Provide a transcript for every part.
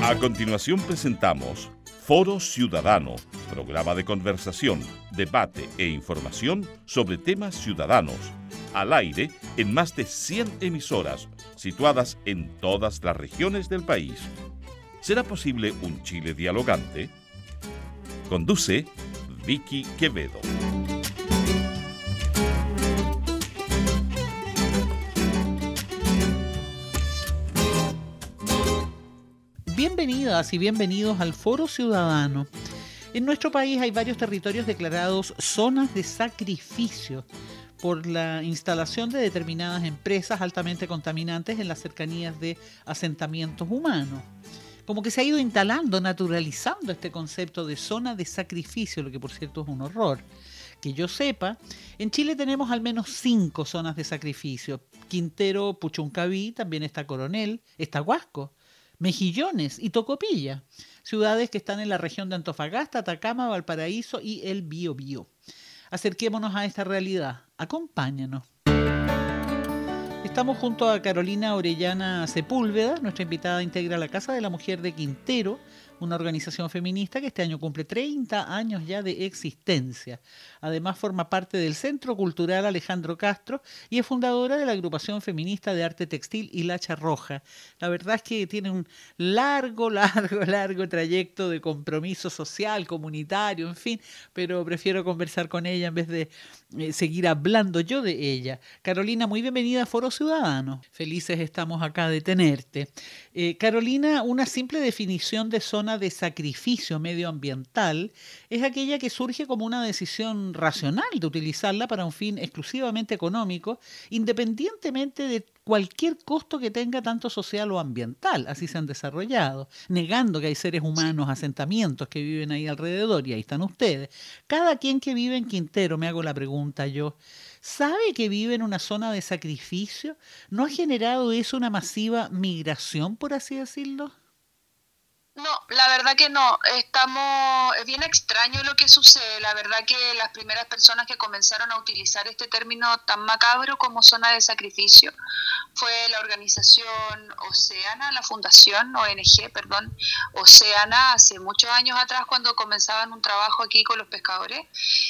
A continuación presentamos Foro Ciudadano, programa de conversación, debate e información sobre temas ciudadanos, al aire en más de 100 emisoras, situadas en todas las regiones del país. ¿Será posible un Chile dialogante? Conduce Vicky Quevedo. Bienvenidas y bienvenidos al Foro Ciudadano. En nuestro país hay varios territorios declarados zonas de sacrificio por la instalación de determinadas empresas altamente contaminantes en las cercanías de asentamientos humanos. Como que se ha ido instalando, naturalizando este concepto de zona de sacrificio, lo que por cierto es un horror. Que yo sepa, en Chile tenemos al menos 5 zonas de sacrificio. Quintero, Puchuncaví, también está Coronel, está Huasco, Mejillones y Tocopilla, ciudades que están en la región de Antofagasta, Atacama, Valparaíso y el Biobío. Acerquémonos a esta realidad. Acompáñanos. Estamos junto a Carolina Orellana Sepúlveda. Nuestra invitada integra la Casa de la Mujer de Quintero, una organización feminista que este año cumple 30 años ya de existencia. Además forma parte del Centro Cultural Alejandro Castro y es fundadora de la agrupación feminista de arte textil Hilacha Roja. La verdad es que tiene un largo trayecto de compromiso social, comunitario, en fin, pero prefiero conversar con ella en vez de seguir hablando yo de ella. Carolina, muy bienvenida a Foro Ciudadano. Felices estamos acá de tenerte. Carolina, una simple definición de zona de sacrificio medioambiental es aquella que surge como una decisión racional de utilizarla para un fin exclusivamente económico, independientemente de cualquier costo que tenga tanto social o ambiental. Así se han desarrollado, negando que hay seres humanos, asentamientos que viven ahí alrededor, y ahí están ustedes. Cada quien que vive en Quintero, me hago la pregunta yo, ¿sabe que vive en una zona de sacrificio? ¿No ha generado eso una masiva migración, por así decirlo? No, la verdad que no. Es bien extraño lo que sucede. La verdad que las primeras personas que comenzaron a utilizar este término tan macabro como zona de sacrificio fue la organización Oceana, la fundación ONG, Oceana, hace muchos años atrás cuando comenzaban un trabajo aquí con los pescadores.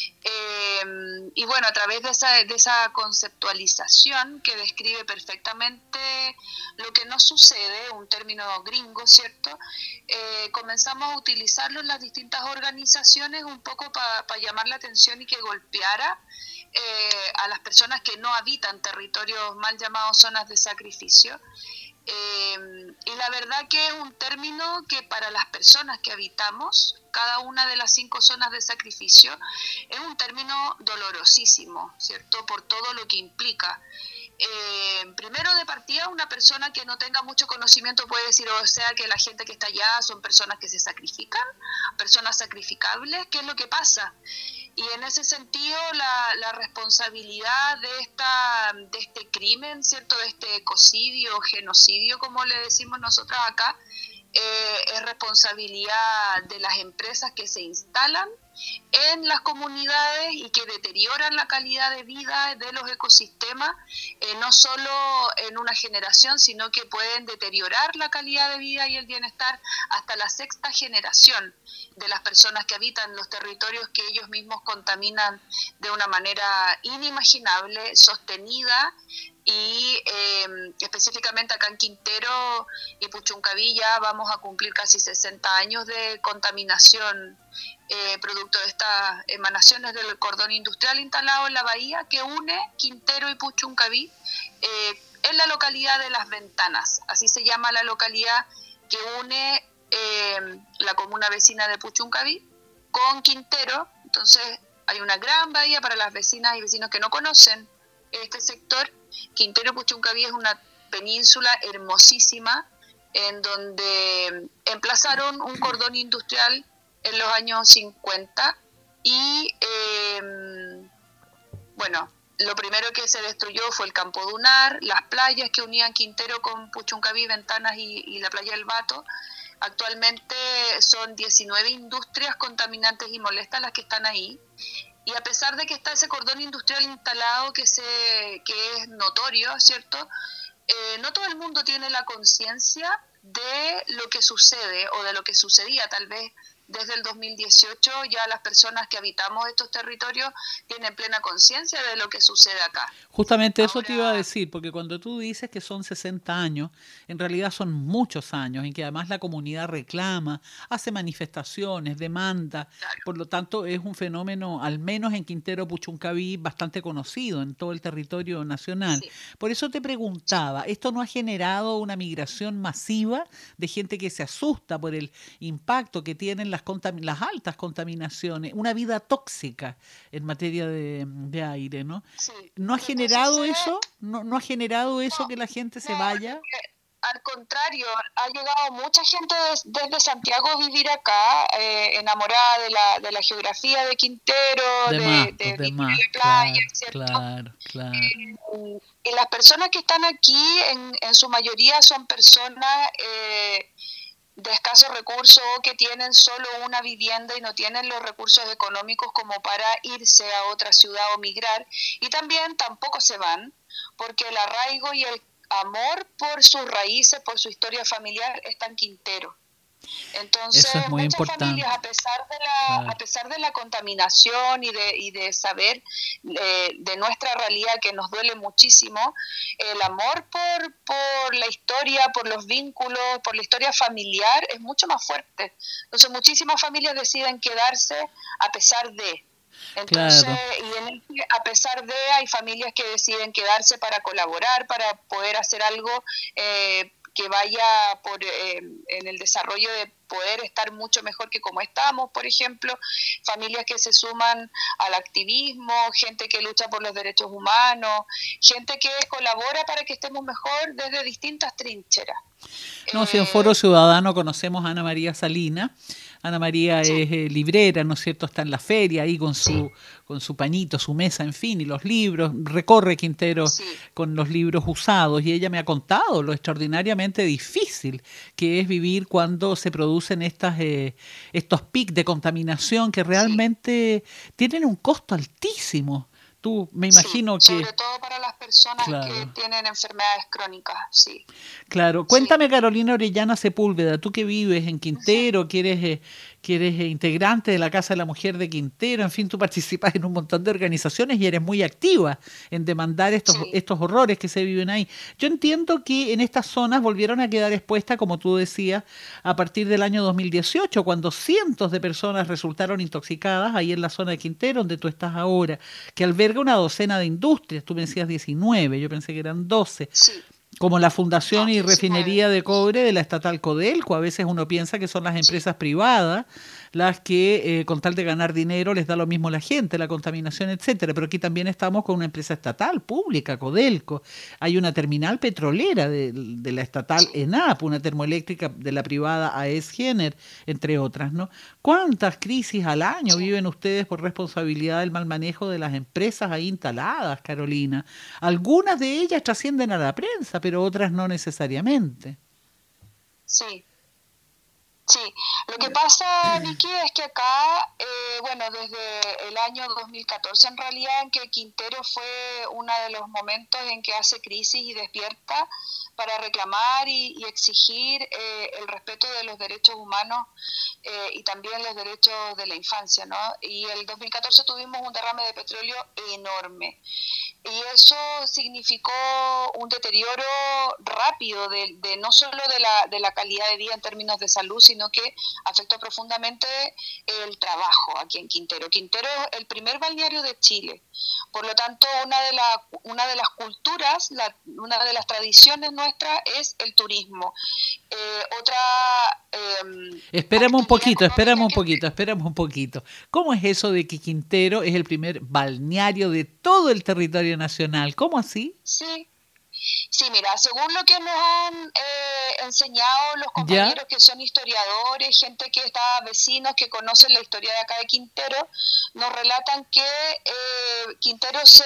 Y bueno, a través de esa conceptualización que describe perfectamente lo que no sucede, un término gringo, ¿cierto? Comenzamos a utilizarlo en las distintas organizaciones un poco para llamar la atención y que golpeara a las personas que no habitan territorios mal llamados zonas de sacrificio. Y la verdad que es un término que para las personas que habitamos cada una de las 5 zonas de sacrificio es un término dolorosísimo, ¿cierto? Por todo lo que implica. Primero de partida, una persona que no tenga mucho conocimiento puede decir, o sea, que la gente que está allá son personas que se sacrifican, personas sacrificables. ¿Qué es lo que pasa? Y en ese sentido, la responsabilidad de este crimen, ¿cierto? De este ecocidio o genocidio, como le decimos nosotros acá, es responsabilidad de las empresas que se instalan en las comunidades y que deterioran la calidad de vida de los ecosistemas, no solo en una generación, sino que pueden deteriorar la calidad de vida y el bienestar hasta la 6ª generación de las personas que habitan los territorios que ellos mismos contaminan de una manera inimaginable, sostenida. Y específicamente acá en Quintero y Puchuncaví ya vamos a cumplir casi 60 años de contaminación producto de estas emanaciones del cordón industrial instalado en la bahía que une Quintero y Puchuncaví en la localidad de Las Ventanas. Así se llama la localidad que une la comuna vecina de Puchuncaví con Quintero. Entonces hay una gran bahía para las vecinas y vecinos que no conocen este sector. Quintero Puchuncaví es una península hermosísima en donde emplazaron un cordón industrial en los años 50 y bueno, lo primero que se destruyó fue el campo dunar, las playas que unían Quintero con Puchuncaví, Ventanas y la playa del Bato. Actualmente son 19 industrias contaminantes y molestas las que están ahí. Y a pesar de que está ese cordón industrial instalado que es notorio, ¿cierto? No todo el mundo tiene la conciencia de lo que sucede o de lo que sucedía tal vez desde el 2018. Ya las personas que habitamos estos territorios tienen plena conciencia de lo que sucede acá. Justamente eso te iba a decir, porque cuando tú dices que son 60 años, en realidad son muchos años en que además la comunidad reclama, hace manifestaciones, demanda, Claro. por lo tanto es un fenómeno, al menos en Quintero Puchuncaví, bastante conocido en todo el territorio nacional. Sí. Por eso te preguntaba, ¿esto no ha generado una migración masiva de gente que se asusta por el impacto que tienen las altas contaminaciones, una vida tóxica en materia de aire, ¿no? Sí. ¿No ha Lo que generado sucede- eso? ¿No ha generado eso No, que la gente se no, vaya? al contrario, ha llegado mucha gente desde Santiago a vivir acá, enamorada de la geografía de Quintero, De más, pues de de vivir en más, la playa, claro, ¿cierto? claro. Y las personas que están aquí, en su mayoría, son personas de escasos recursos o que tienen solo una vivienda y no tienen los recursos económicos como para irse a otra ciudad o migrar. Y también tampoco se van, porque el arraigo y el amor por sus raíces, por su historia familiar, está en Quintero. Entonces, Eso es muy muchas importante. familias, a pesar de la contaminación y de saber de nuestra realidad, que nos duele muchísimo, el amor por la historia, por los vínculos, por la historia familiar es mucho más fuerte. Entonces, muchísimas familias deciden quedarse a pesar de. Entonces, Claro. a pesar de, hay familias que deciden quedarse para colaborar, para poder hacer algo que vaya en el desarrollo de poder estar mucho mejor que como estamos, por ejemplo, familias que se suman al activismo, gente que lucha por los derechos humanos, gente que colabora para que estemos mejor desde distintas trincheras. No, si en Foro Ciudadano conocemos a Ana María Salinas. Ana María Sí. es librera, ¿no es cierto? Está en la feria ahí con su pañito, su mesa, en fin, y los libros. Recorre Quintero Sí. con los libros usados y ella me ha contado lo extraordinariamente difícil que es vivir cuando se producen estos picos de contaminación que realmente tienen un costo altísimo. Tú, me imagino que... Sobre todo para las personas que tienen enfermedades crónicas, sí. Claro. Cuéntame, Carolina Orellana Sepúlveda, tú que vives en Quintero, que eres integrante de la Casa de la Mujer de Quintero, en fin, tú participas en un montón de organizaciones y eres muy activa en demandar estos horrores que se viven ahí. Yo entiendo que en estas zonas volvieron a quedar expuestas, como tú decías, a partir del año 2018, cuando cientos de personas resultaron intoxicadas ahí en la zona de Quintero, donde tú estás ahora, que alberga una docena de industrias. Tú me decías 19, yo pensé que eran 12. Sí. Como la fundación y 19. refinería de cobre de la estatal Codelco. A veces uno piensa que son las empresas privadas las que con tal de ganar dinero les da lo mismo a la gente, la contaminación, etcétera. Pero aquí también estamos con una empresa estatal, pública, Codelco. Hay una terminal petrolera de la estatal ENAP, una termoeléctrica de la privada AES Gener, entre otras, ¿no? ¿Cuántas crisis al año viven ustedes por responsabilidad del mal manejo de las empresas ahí instaladas, Carolina? Algunas de ellas trascienden a la prensa, pero otras no necesariamente. Sí. Sí, lo que pasa, Vicky, es que acá, desde el año 2014 en realidad, en que Quintero fue uno de los momentos en que hace crisis y despierta para reclamar y exigir el respeto de los derechos humanos y también los derechos de la infancia, ¿no? Y el 2014 tuvimos un derrame de petróleo enorme. Y eso significó un deterioro rápido de no solo de la calidad de vida en términos de salud, sino que afectó profundamente el trabajo aquí en Quintero. Quintero es el primer balneario de Chile. Por lo tanto, una de las culturas, una de las tradiciones nuestras es el turismo. Esperamos un poquito. ¿Cómo es eso de que Quintero es el primer balneario de todo el territorio nacional? ¿Cómo así? Sí, mira, según lo que nos han enseñado los compañeros que son historiadores, gente que está vecinos, que conocen la historia de acá de Quintero, nos relatan que Quintero se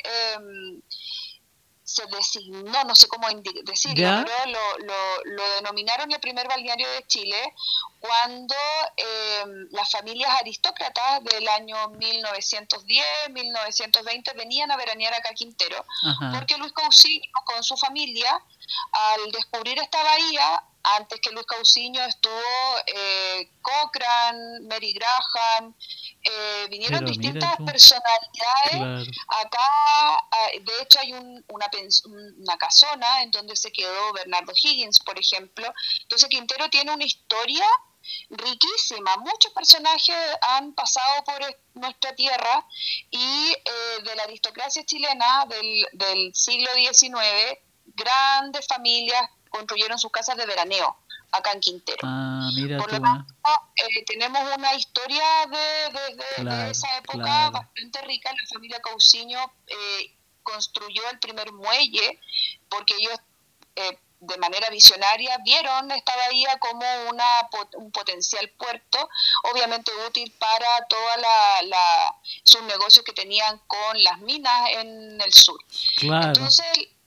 designó, no sé cómo decirlo, pero lo denominaron el primer balneario de Chile cuando las familias aristócratas del año 1910, 1920 venían a veranear acá a Quintero, porque Luis Cousiño con su familia, al descubrir esta bahía, Antes que Luis Cousiño estuvo Cochrane, Mary Graham, vinieron distintas personalidades. Claro. Acá, de hecho, hay una casona en donde se quedó Bernardo Higgins, por ejemplo. Entonces Quintero tiene una historia riquísima. Muchos personajes han pasado por nuestra tierra y de la aristocracia chilena del siglo XIX, grandes familias construyeron sus casas de veraneo acá en Quintero. Mira por tú, lo tanto, tenemos una historia de esa época bastante rica. La familia Cousiño construyó el primer muelle porque ellos de manera visionaria vieron esta bahía como un potencial puerto, obviamente útil para toda sus negocios que tenían con las minas en el sur. Claro. Entonces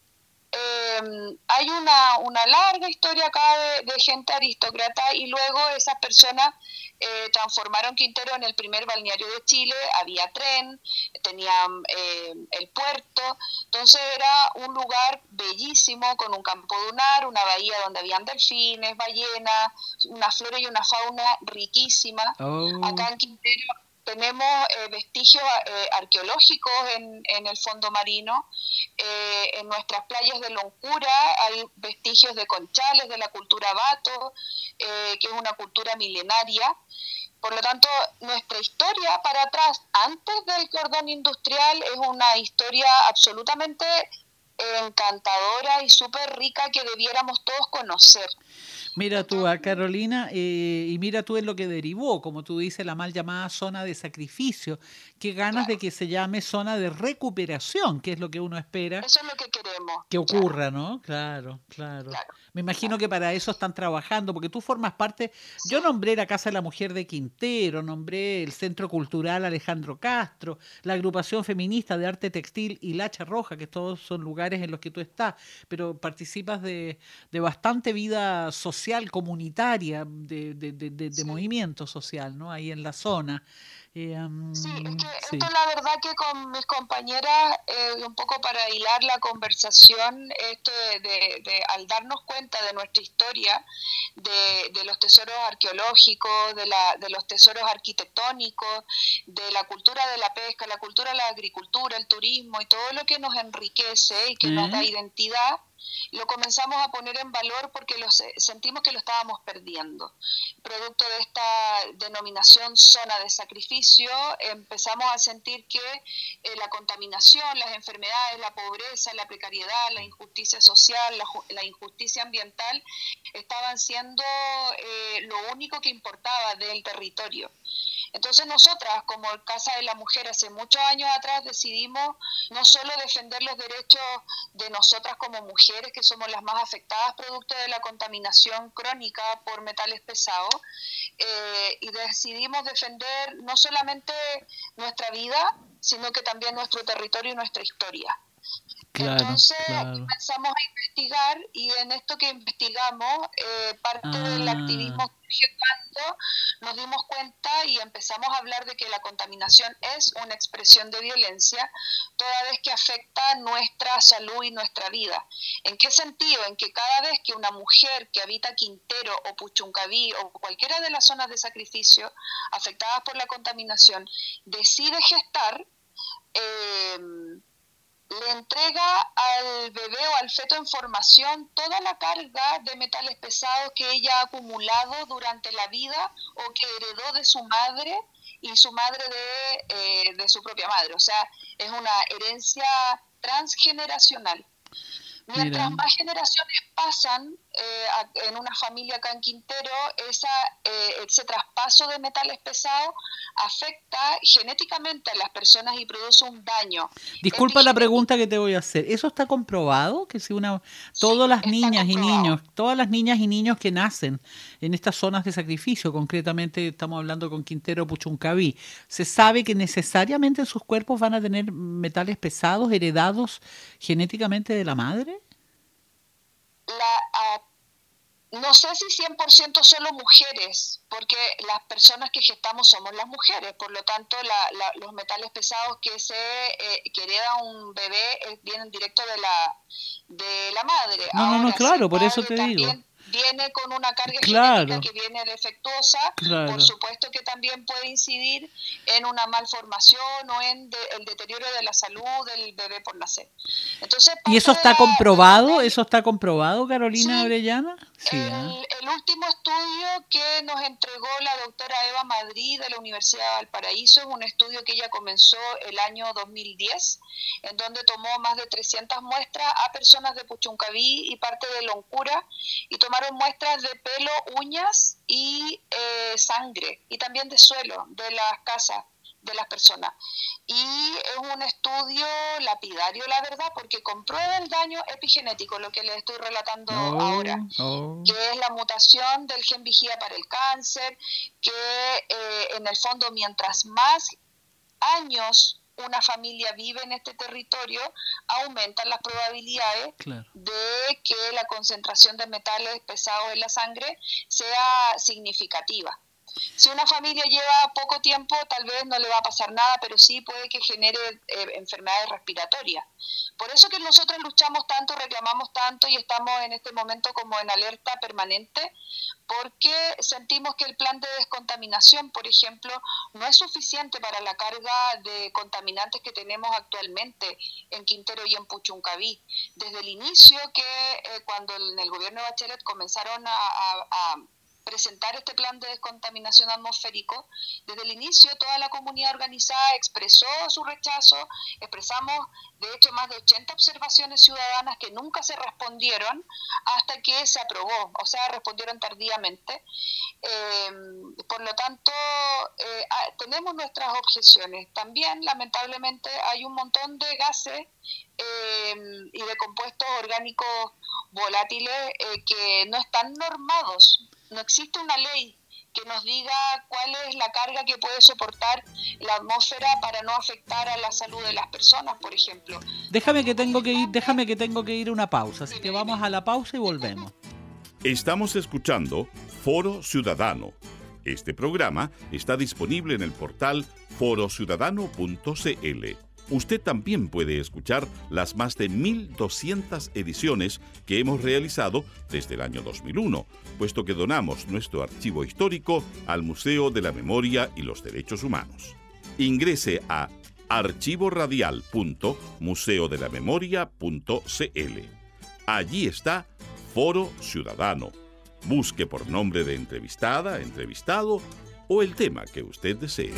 hay una larga historia acá de gente aristócrata, y luego esas personas transformaron Quintero en el primer balneario de Chile. Había tren, tenían el puerto, entonces era un lugar bellísimo con un campo dunar, una bahía donde habían delfines, ballenas, una flora y una fauna riquísima. Acá en Quintero tenemos vestigios arqueológicos en el fondo marino. En nuestras playas de Loncura hay vestigios de conchales de la cultura Bato, que es una cultura milenaria. Por lo tanto, nuestra historia para atrás, antes del cordón industrial, es una historia absolutamente encantadora y súper rica que debiéramos todos conocer. Mira tú, a Carolina, y mira tú en lo que derivó, como tú dices, la mal llamada zona de sacrificio. Qué ganas de que se llame zona de recuperación, que es lo que uno espera. Eso es lo que queremos. Que ocurra, ¿no? Claro. Me imagino que para eso están trabajando, porque tú formas parte. Sí. Yo nombré la Casa de la Mujer de Quintero, nombré el Centro Cultural Alejandro Castro, la Agrupación Feminista de Arte Textil y Lacha Roja, que todos son lugares en los que tú estás, pero participas de bastante vida social, comunitaria, de movimiento social, ¿no? Ahí en la zona. Sí, es que esto la verdad que con mis compañeras, un poco para hilar la conversación, esto al darnos cuenta de nuestra historia, de los tesoros arqueológicos, de los tesoros arquitectónicos, de la cultura de la pesca, la cultura de la agricultura, el turismo y todo lo que nos enriquece y que nos da identidad, lo comenzamos a poner en valor porque sentimos que lo estábamos perdiendo. Producto de esta denominación zona de sacrificio, empezamos a sentir que la contaminación, las enfermedades, la pobreza, la precariedad, la injusticia social, la injusticia ambiental estaban siendo lo único que importaba del territorio. Entonces nosotras, como Casa de la Mujer, hace muchos años atrás decidimos no solo defender los derechos de nosotras como mujeres, que somos las más afectadas producto de la contaminación crónica por metales pesados, y decidimos defender no solamente nuestra vida, sino que también nuestro territorio y nuestra historia. Entonces comenzamos a investigar, y en esto que investigamos, parte del activismo surgió cuando nos dimos cuenta y empezamos a hablar de que la contaminación es una expresión de violencia toda vez que afecta nuestra salud y nuestra vida. ¿En qué sentido? En que cada vez que una mujer que habita Quintero o Puchuncaví o cualquiera de las zonas de sacrificio afectadas por la contaminación decide gestar, le entrega al bebé o al feto en formación toda la carga de metales pesados que ella ha acumulado durante la vida o que heredó de su madre y su madre de su propia madre. O sea, es una herencia transgeneracional. Mientras más generaciones pasan en una familia acá en Quintero, ese traspaso de metales pesados afecta genéticamente a las personas y produce un daño. Disculpa la pregunta que te voy a hacer. ¿Eso está comprobado? Que si todas las niñas y niños que nacen en estas zonas de sacrificio, concretamente estamos hablando con Quintero, Puchuncaví, ¿se sabe que necesariamente en sus cuerpos van a tener metales pesados heredados genéticamente de la madre? No sé si 100% solo mujeres, porque las personas que gestamos somos las mujeres, por lo tanto los metales pesados que hereda un bebé vienen directo de la madre. No, claro, por eso te digo. viene con una carga Claro. genética que viene defectuosa, Claro. por supuesto que también puede incidir en una malformación o en el deterioro de la salud del bebé por nacer. Entonces, ¿Y eso está comprobado? ¿Eso está comprobado, Carolina Sí. Orellana? Sí, El último estudio que nos entregó la doctora Eva Madrid de la Universidad de Valparaíso es un estudio que ella comenzó el año 2010, en donde tomó más de 300 muestras a personas de Puchuncaví y parte de Loncura, y tomaron muestras de pelo, uñas y sangre, y también de suelo de las casas de las personas. Y es un estudio lapidario, la verdad, porque comprueba el daño epigenético, lo que les estoy relatando ahora, que es la mutación del gen vigía para el cáncer, que en el fondo mientras más años una familia vive en este territorio, aumentan las probabilidades de que la concentración de metales pesados en la sangre sea significativa. Si una familia lleva poco tiempo, tal vez no le va a pasar nada, pero sí puede que genere enfermedades respiratorias. Por eso que nosotros luchamos tanto, reclamamos tanto y estamos en este momento como en alerta permanente, porque sentimos que el plan de descontaminación, por ejemplo, no es suficiente para la carga de contaminantes que tenemos actualmente en Quintero y en Puchuncaví. Desde el inicio que cuando en el gobierno de Bachelet comenzaron a presentar este plan de descontaminación atmosférico, desde el inicio toda la comunidad organizada expresó su rechazo, expresamos de hecho más de 80 observaciones ciudadanas que nunca se respondieron hasta que se aprobó, o sea, respondieron tardíamente. Por lo tanto, tenemos nuestras objeciones. También, lamentablemente, hay un montón de gases y de compuestos orgánicos volátiles que no están normados. No existe una ley que nos diga cuál es la carga que puede soportar la atmósfera para no afectar a la salud de las personas, por ejemplo. Déjame que tengo que ir a una pausa, así que vamos a la pausa y volvemos. Estamos escuchando Foro Ciudadano. Este programa está disponible en el portal forociudadano.cl. Usted también puede escuchar las más de 1.200 ediciones que hemos realizado desde el año 2001, puesto que donamos nuestro archivo histórico al Museo de la Memoria y los Derechos Humanos. Ingrese a archivoradial.museodelamemoria.cl. Allí está Foro Ciudadano. Busque por nombre de entrevistada, entrevistado o el tema que usted desee.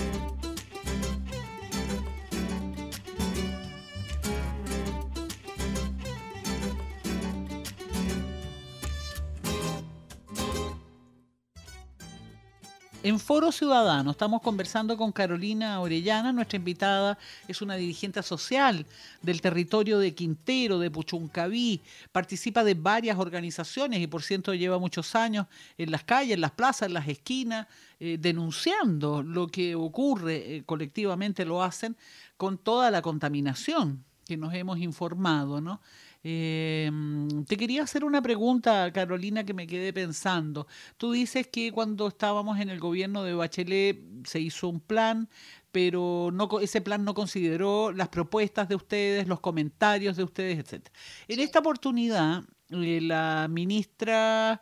En Foro Ciudadano estamos conversando con Carolina Orellana. Nuestra invitada es una dirigente social del territorio de Quintero, de Puchuncaví. Participa de varias organizaciones y por cierto lleva muchos años en las calles, en las plazas, en las esquinas, denunciando lo que ocurre. Colectivamente lo hacen con toda la contaminación que nos hemos informado, ¿no? Te quería hacer una pregunta, Carolina, que me quedé pensando. Tú dices que cuando estábamos en el gobierno de Bachelet se hizo un plan, pero ese plan no consideró las propuestas de ustedes, los comentarios de ustedes, etc. En esta oportunidad, la ministra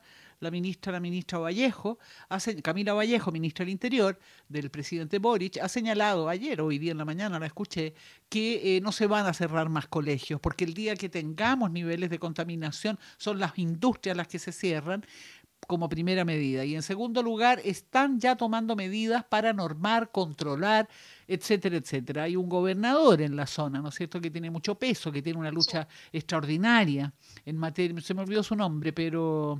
Vallejo, Camila Vallejo, ministra del Interior del presidente Boric, ha señalado ayer, hoy día en la mañana la escuché, que no se van a cerrar más colegios, porque el día que tengamos niveles de contaminación son las industrias las que se cierran como primera medida. Y en segundo lugar, están ya tomando medidas para normar, controlar, etcétera, etcétera. Hay un gobernador en la zona, ¿no es cierto?, que tiene mucho peso, que tiene una lucha extraordinaria en materia, se me olvidó su nombre, pero...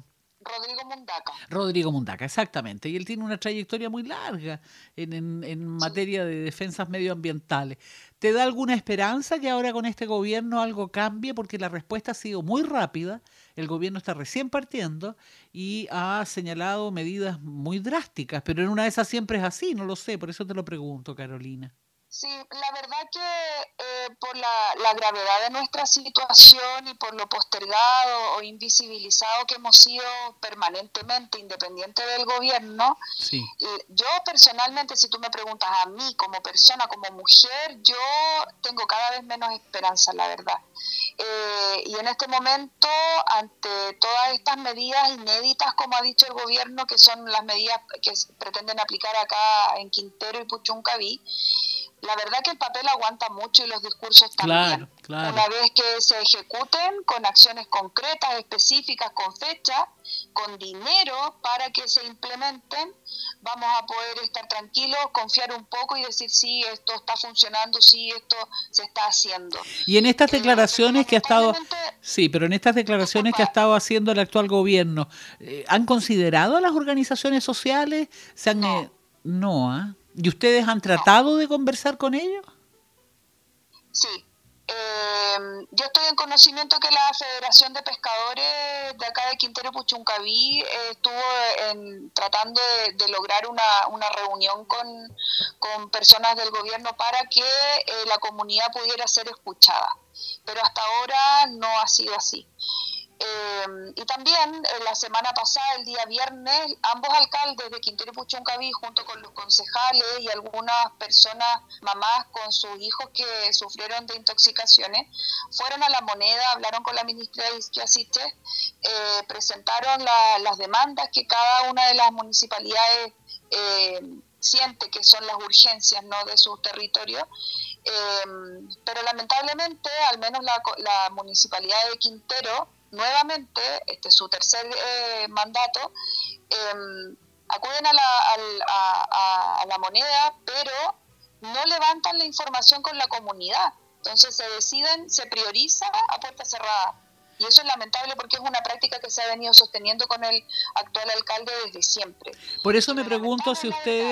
Rodrigo Mundaca, exactamente. Y él tiene una trayectoria muy larga en materia de defensas medioambientales. ¿Te da alguna esperanza que ahora con este gobierno algo cambie? Porque la respuesta ha sido muy rápida. El gobierno está recién partiendo y ha señalado medidas muy drásticas. Pero en una de esas siempre es así, no lo sé. Por eso te lo pregunto, Carolina. Sí, la verdad que por la gravedad de nuestra situación y por lo postergado o invisibilizado que hemos sido permanentemente, independiente del gobierno, sí. Yo personalmente, si tú me preguntas a mí como persona, como mujer, yo tengo cada vez menos esperanza, la verdad. Y en este momento, ante todas estas medidas inéditas, como ha dicho el gobierno, que son las medidas que pretenden aplicar acá en Quintero y Puchuncaví, la verdad que el papel aguanta mucho y los discursos también. Claro. Una vez que se ejecuten con acciones concretas, específicas, con fecha, con dinero para que se implementen, vamos a poder estar tranquilos, confiar un poco y decir sí, esto está funcionando, sí, esto se está haciendo. Y en estas declaraciones que ha estado, sí, pero en estas declaraciones que ha estado haciendo el actual gobierno, ¿han considerado a las organizaciones sociales? No. ¿Y ustedes han tratado de conversar con ellos? Sí. Yo estoy en conocimiento que la Federación de Pescadores de acá de Quintero Puchuncaví estuvo tratando de lograr una reunión con personas del gobierno para que la comunidad pudiera ser escuchada, pero hasta ahora no ha sido así. Y también la semana pasada, el día viernes, ambos alcaldes de Quintero y Puchuncaví, junto con los concejales y algunas personas, mamás con sus hijos que sufrieron de intoxicaciones, fueron a La Moneda, hablaron con la ministra Isquia Siches, presentaron las demandas que cada una de las municipalidades siente que son las urgencias, ¿no?, de sus territorios. Pero lamentablemente, al menos la municipalidad de Quintero, nuevamente, este es su tercer mandato, acuden a la Moneda, pero no levantan la información con la comunidad. Entonces se prioriza a puerta cerrada. Y eso es lamentable porque es una práctica que se ha venido sosteniendo con el actual alcalde desde siempre. Por eso me pregunto si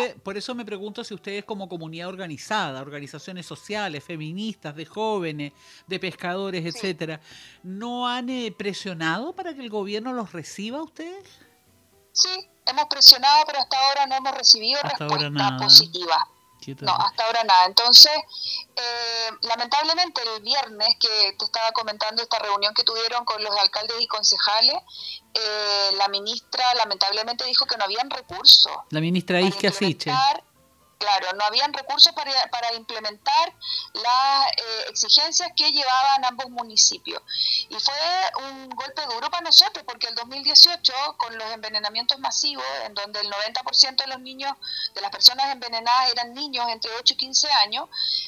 ustedes como comunidad organizada, organizaciones sociales, feministas, de jóvenes, de pescadores, etcétera, ¿no han presionado para que el gobierno los reciba a ustedes? Sí, hemos presionado, pero hasta ahora no hemos recibido respuesta positiva. No, hasta ahora nada. Entonces, lamentablemente el viernes que te estaba comentando esta reunión que tuvieron con los alcaldes y concejales, la ministra lamentablemente dijo que no habían recursos. La ministra Isquia Siches. Claro, no habían recursos para implementar las exigencias que llevaban ambos municipios. Y fue un golpe duro para nosotros, porque el 2018, con los envenenamientos masivos, en donde el 90% de los niños, de las personas envenenadas, eran niños entre 8 y 15 años,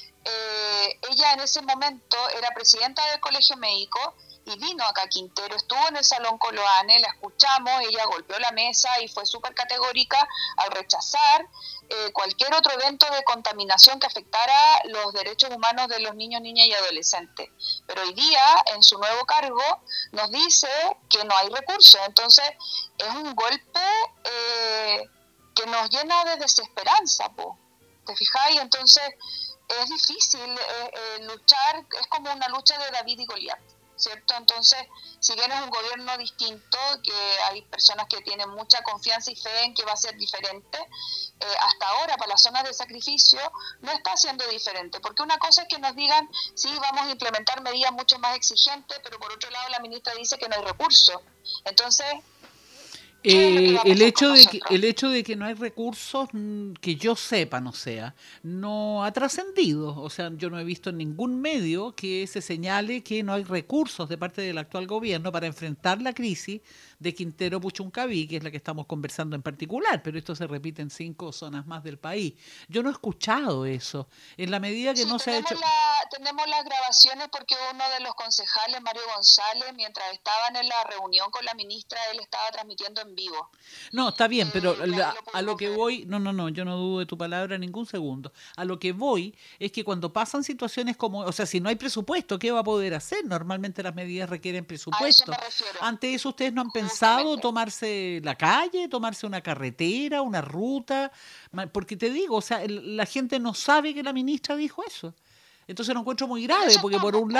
ella en ese momento era presidenta del Colegio Médico y vino acá a Quintero, estuvo en el Salón Coloane, la escuchamos, ella golpeó la mesa y fue súper categórica al rechazar cualquier otro evento de contaminación que afectara los derechos humanos de los niños, niñas y adolescentes. Pero hoy día, en su nuevo cargo, nos dice que no hay recursos. Entonces, es un golpe que nos llena de desesperanza, ¿te fijáis? Entonces, es difícil luchar, es como una lucha de David y Goliat, ¿cierto? Entonces, si bien es un gobierno distinto, que hay personas que tienen mucha confianza y fe en que va a ser diferente, hasta ahora para las zonas de sacrificio no está siendo diferente, porque una cosa es que nos digan, sí, vamos a implementar medidas mucho más exigentes, pero por otro lado la ministra dice que no hay recursos. Entonces, el hecho de que no hay recursos, que yo sepa, no ha trascendido. O sea, yo no he visto en ningún medio que se señale que no hay recursos de parte del actual gobierno para enfrentar la crisis de Quintero Puchuncaví, que es la que estamos conversando en particular, pero esto se repite en 5 zonas más del país. Yo no he escuchado eso. En la medida que no se ha hecho... Tenemos las grabaciones porque uno de los concejales, Mario González, mientras estaban en la reunión con la ministra, él estaba transmitiendo en vivo. No, está bien, pero a lo que voy... No, yo no dudo de tu palabra ningún segundo. A lo que voy es que cuando pasan situaciones como... O sea, si no hay presupuesto, ¿qué va a poder hacer? Normalmente las medidas requieren presupuesto. A eso me refiero. Ante eso, ¿ustedes no han pensado tomarse la calle, tomarse una carretera, una ruta? Porque te digo, o sea, la gente no sabe que la ministra dijo eso. Entonces lo encuentro muy grave, porque por un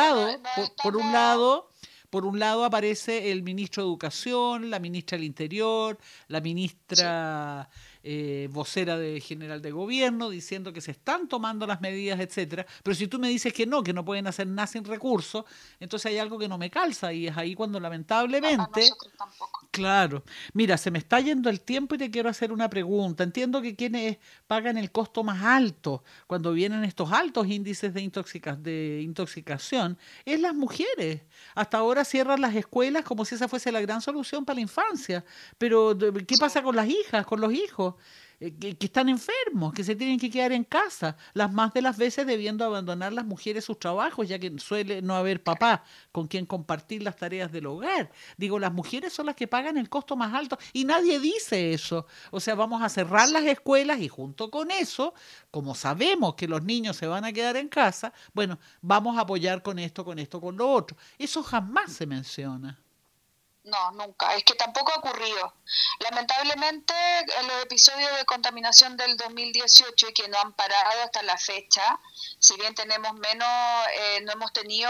lado aparece el ministro de Educación, la ministra del Interior, la ministra vocera general de gobierno, diciendo que se están tomando las medidas, etcétera. Pero si tú me dices que no pueden hacer nada sin recursos, entonces hay algo que no me calza, y es ahí cuando lamentablemente... nosotros tampoco. Claro. Mira, se me está yendo el tiempo y te quiero hacer una pregunta. Entiendo que quienes pagan el costo más alto cuando vienen estos altos índices de intoxicación es las mujeres. Hasta ahora cierran las escuelas como si esa fuese la gran solución para la infancia. Pero, ¿qué pasa con las hijas, con los hijos? Que están enfermos, que se tienen que quedar en casa, las más de las veces debiendo abandonar las mujeres sus trabajos, ya que suele no haber papá con quien compartir las tareas del hogar. Digo, las mujeres son las que pagan el costo más alto y nadie dice eso. O sea, vamos a cerrar las escuelas y junto con eso, como sabemos que los niños se van a quedar en casa, bueno, vamos a apoyar con esto, con lo otro. Eso jamás se menciona. No, nunca. Es que tampoco ha ocurrido. Lamentablemente, en los episodios de contaminación del 2018 y que no han parado hasta la fecha, si bien tenemos menos, no hemos tenido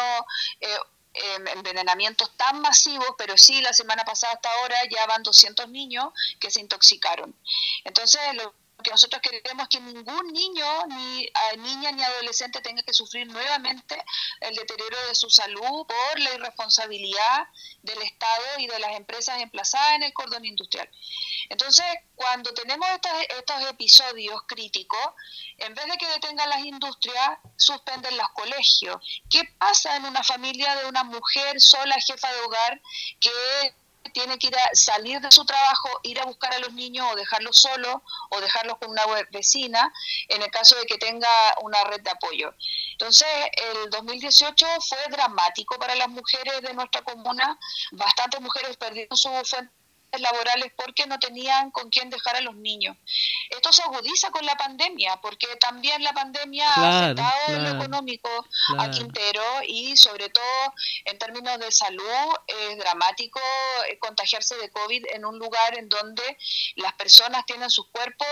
envenenamientos tan masivos, pero sí, la semana pasada hasta ahora ya van 200 niños que se intoxicaron. Entonces, lo que nosotros queremos es que ningún niño, ni niña ni adolescente tenga que sufrir nuevamente el deterioro de su salud por la irresponsabilidad del Estado y de las empresas emplazadas en el cordón industrial. Entonces, cuando tenemos estos episodios críticos, en vez de que detengan las industrias, suspenden los colegios. ¿Qué pasa en una familia de una mujer sola, jefa de hogar, que tiene que salir de su trabajo, ir a buscar a los niños o dejarlos solos o dejarlos con una vecina en el caso de que tenga una red de apoyo? Entonces, el 2018 fue dramático para las mujeres de nuestra comuna. Bastantes mujeres perdieron su fuente laborales porque no tenían con quién dejar a los niños. Esto se agudiza con la pandemia, porque también la pandemia ha afectado en lo económico a Quintero, y sobre todo en términos de salud es dramático contagiarse de COVID en un lugar en donde las personas tienen sus cuerpos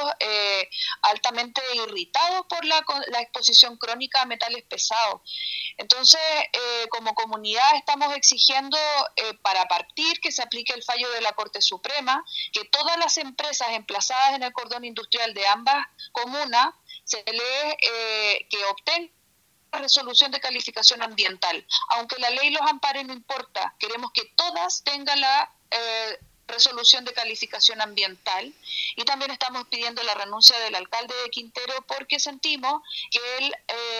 altamente irritados por la exposición crónica a metales pesados. Entonces, como comunidad estamos exigiendo para partir que se aplique el fallo de la Corte Suprema, que todas las empresas emplazadas en el cordón industrial de ambas comunas se les que obtengan resolución de calificación ambiental. Aunque la ley los ampare, no importa. Queremos que todas tengan la resolución de calificación ambiental, y también estamos pidiendo la renuncia del alcalde de Quintero porque sentimos que él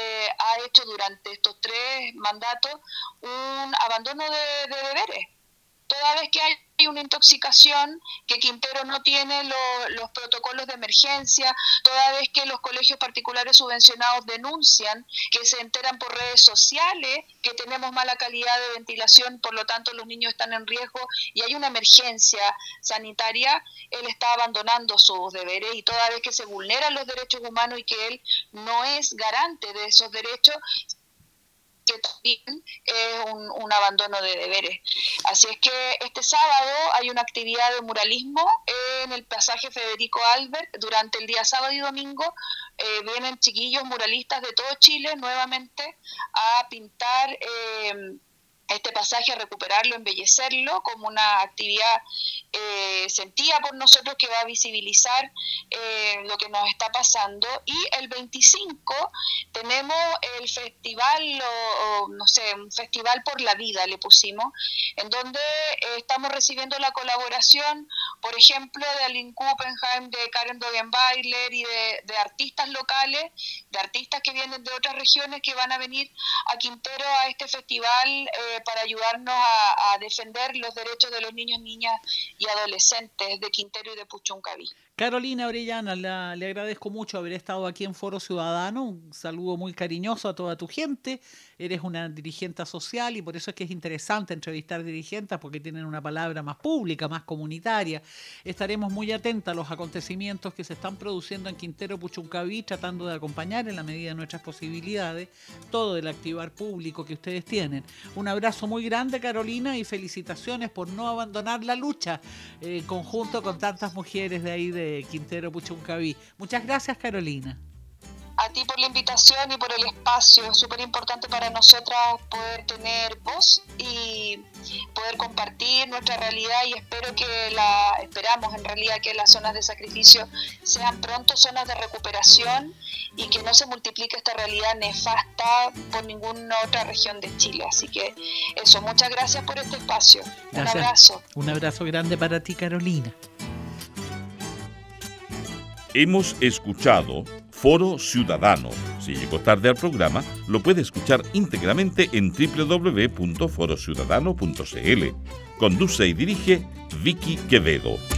ha hecho durante estos 3 mandatos un abandono de deberes. Toda vez que hay una intoxicación, que Quintero no tiene los protocolos de emergencia, toda vez que los colegios particulares subvencionados denuncian, que se enteran por redes sociales que tenemos mala calidad de ventilación, por lo tanto los niños están en riesgo y hay una emergencia sanitaria, él está abandonando sus deberes, y toda vez que se vulneran los derechos humanos y que él no es garante de esos derechos, que también es un abandono de deberes. Así es que este sábado hay una actividad de muralismo en el pasaje Federico Albert. Durante el día sábado y domingo vienen chiquillos muralistas de todo Chile nuevamente a pintar este pasaje, a recuperarlo, embellecerlo como una actividad sentida por nosotros, que va a visibilizar lo que nos está pasando. Y el 25 tenemos el festival, un festival por la vida le pusimos, en donde estamos recibiendo la colaboración, por ejemplo, de Aline Kuppenheim, de Karen Dogenbailer y de artistas locales, de artistas que vienen de otras regiones, que van a venir a Quintero a este festival para ayudarnos a defender los derechos de los niños, niñas y adolescentes de Quintero y de Puchuncaví. Carolina Orellana, le agradezco mucho haber estado aquí en Foro Ciudadano. Un saludo muy cariñoso a toda tu gente. Eres una dirigente social y por eso es que es interesante entrevistar dirigentes, porque tienen una palabra más pública, más comunitaria. Estaremos muy atentos a los acontecimientos que se están produciendo en Quintero, Puchuncaví, tratando de acompañar en la medida de nuestras posibilidades todo el activar público que ustedes tienen. Un abrazo muy grande, Carolina, y felicitaciones por no abandonar la lucha en conjunto con tantas mujeres de ahí de Quintero, Puchuncaví. Muchas gracias, Carolina. A ti por la invitación y por el espacio. Es súper importante para nosotras poder tener voz y y poder compartir nuestra realidad, y esperamos en realidad que las zonas de sacrificio sean pronto zonas de recuperación y que no se multiplique esta realidad nefasta por ninguna otra región de Chile. Así que eso, muchas gracias por este espacio. Gracias. Un abrazo. Un abrazo grande para ti, Carolina. Hemos escuchado Foro Ciudadano. Si llegó tarde al programa, lo puede escuchar íntegramente en www.forociudadano.cl. Conduce y dirige Vicky Quevedo.